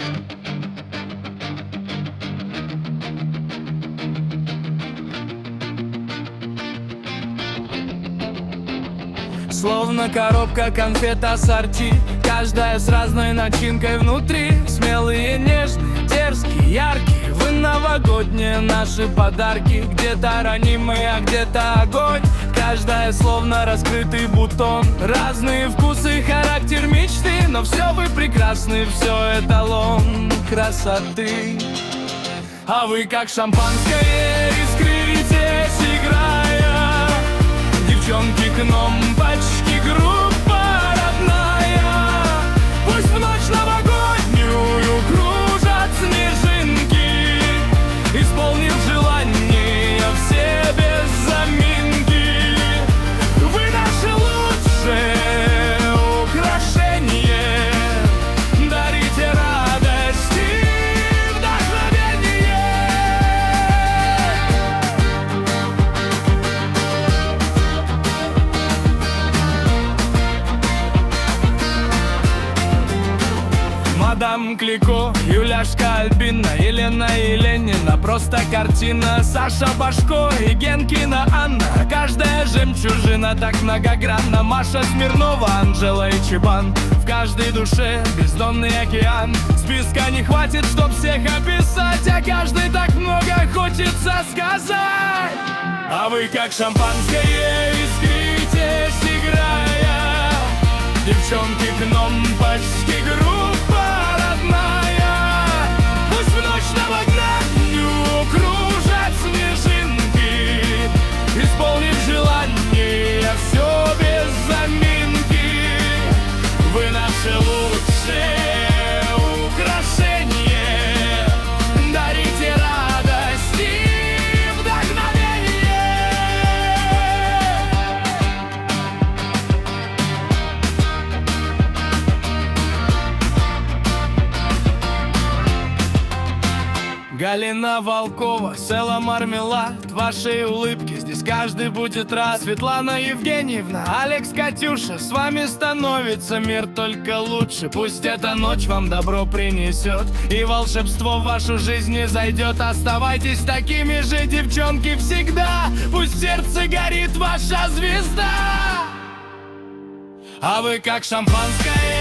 Словно коробка конфет ассорти, каждая с разной начинкой внутри. Смелые, нежные, дерзкие, яркие, вы новогодние наши подарки. Где-то ранимый, а где-то огонь, каждая словно раскрытый бутон. Разные вкусы, характер мечты, но все вы прекрасны, все эталон красоты. А вы как шампанское искритесь, играя. Девчонки к номпочки, группа родная. Пусть в ночь новогоднюю кружат снежинки, исполнив желание все без заминки. Вы наше лучшее украшение, дарите радость и вдохновение. Мадам Клико, Юляшка Альбина, Елена Еленина, просто картина. Саша Башко и Генкина Анна, каждая жемчужина так многогранна. Маша Смирнова, Анжела и Чебан, в каждой душе бездонный океан. Списка не хватит, чтоб всех описать, а каждый так много хочется сказать. А вы как шампанское искритесь, играя. Девчонки к номпочки, группа родная. Пусть в ночь новогоднюю кружат снежинки, исполнив желание все без заминки. Вы наше лучшее украшение, дарите радость и вдохновение. Галина Волкова, Села Мармелад, вашей улыбки здесь каждый будет рад. Светлана Евгеньевна, Алекс, Катюша, с вами становится мир только лучше. Пусть эта ночь вам добро принесет и волшебство в вашу жизнь не зайдет. Оставайтесь такими же, девчонки, всегда. Пусть в сердце горит ваша звезда. А вы как шампанское